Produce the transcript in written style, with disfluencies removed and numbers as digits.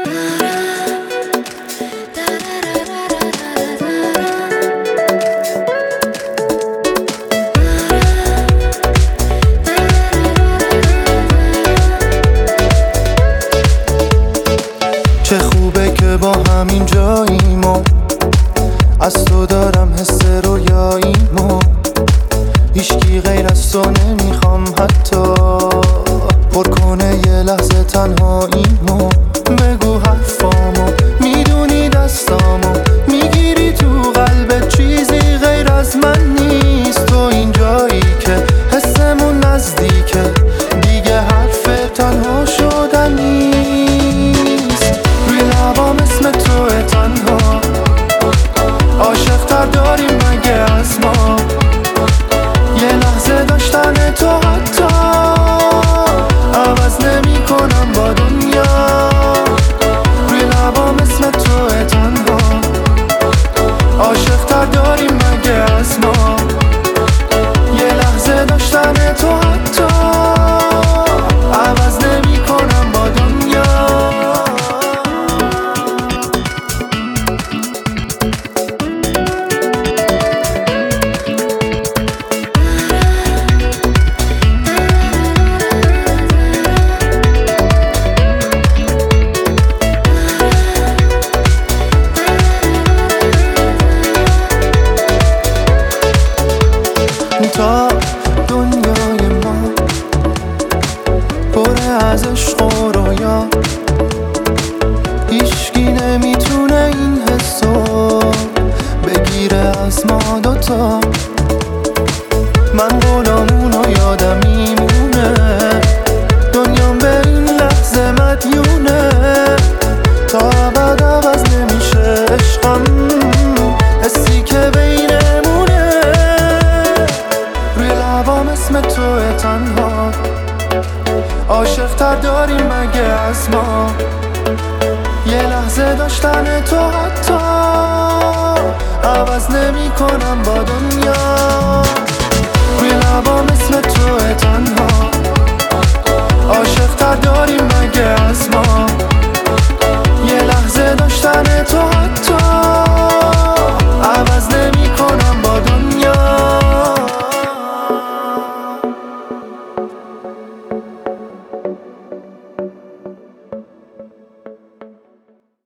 چه خوبه که با همین جاییمو، از تو دارم حس رویاییمو، هیچکی غیر از تو نمیخوام حتی پر کنه یه لحظه تنهاییمو. بگو حرفامو، میدونی دستامو میگیری تو قلبت، چیزی غیر از من نیست. تو این جایی که حسمون نزدیکه، دیگه حرف تنها شدن نیست. روی لبام اسم توه تنها، عاشق تر داریم مگه از ما؟ یه لحظه داشتن تو حتی عوض نمی کنم با دنیا. روی لبام اسم توه تنها، عاشق تر داریم مگه از ما؟ یه لحظه داشتن تو حتی عوض نمی کنم با دنیا. تا دنیای ما پر از عشق و رویا، هیچکی نمیتونه این حسو بگیره از ما دوتا. من غلامونو یادم میمونه، دنیام به این لحظه مدیونه. تا ابد عوض نمیشه عشقم، حسی که بینمونه. روی لبام اسم توه تنها، عاشق تر داریم مگه از ما؟ یه لحظه داشتن تو حتی عوض نمی کنم با دنیا.